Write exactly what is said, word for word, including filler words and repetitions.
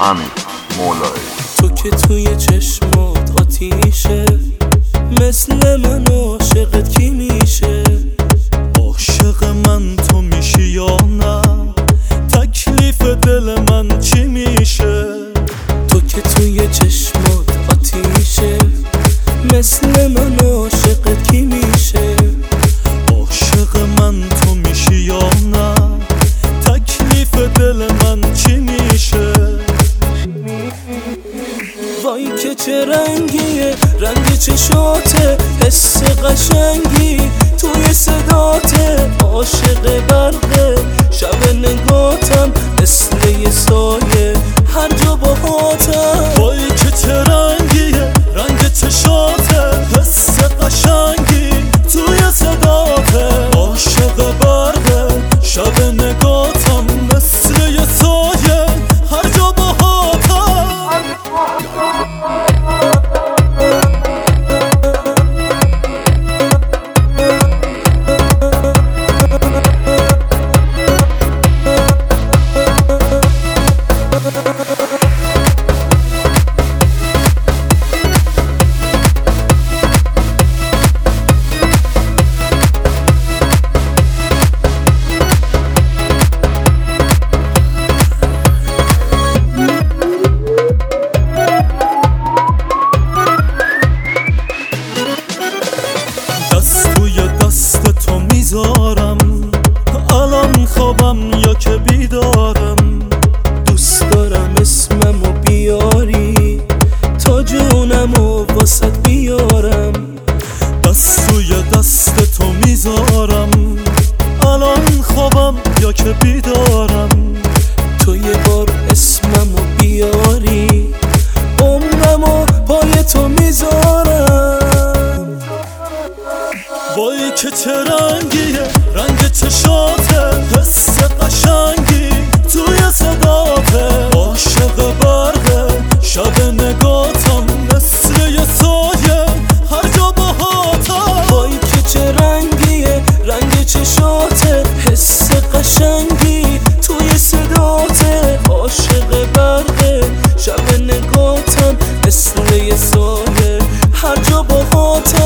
امیر مولایی. تو که توی چشمات آتیشه، مثل من عاشقت کی میشه؟ عاشق من تو میشی یا نه؟ تکلیف دل من چی میشه؟ تو که توی چشمات آتیشه، مثل من عاشقت کی میشه؟ عاشق من تو میشی یا نه؟ تکلیف دل من چی میشه؟ وای که چه رنگیه، رنگ چشاته، حس قشنگی توی صداته. عاشق برقه شب نگاتم، مثل یه سایه هر جا باهاتم. وای که چه رنگیه، رنگ چشاته، حس قشنگی توی صداته. عاشق برقه شب نگاتم، مثل یه سایه هر جا باهاتم. دست توی دست تو میذارم، الان خوابم یا که بیدارم. دوست دارم اسممو بیاری، تا جونمو واسط بیارم. دست توی دست تو میذارم، الان خوابم یا که بیدارم. تو یه بار اسممو بیاری، عمرمو پای تو میذارم. وای که چه رنگیه، رنگ چشاته، حس قشنگی توی صداته. عاشق برقه شب نگاتم، مثل یه سایه هر جا باهاتم. وای که چه رنگیه، رنگ چشاته، حس قشنگی توی صداته. عاشق برقه شب نگاتم، مثل یه سایه هر جا باهاتم.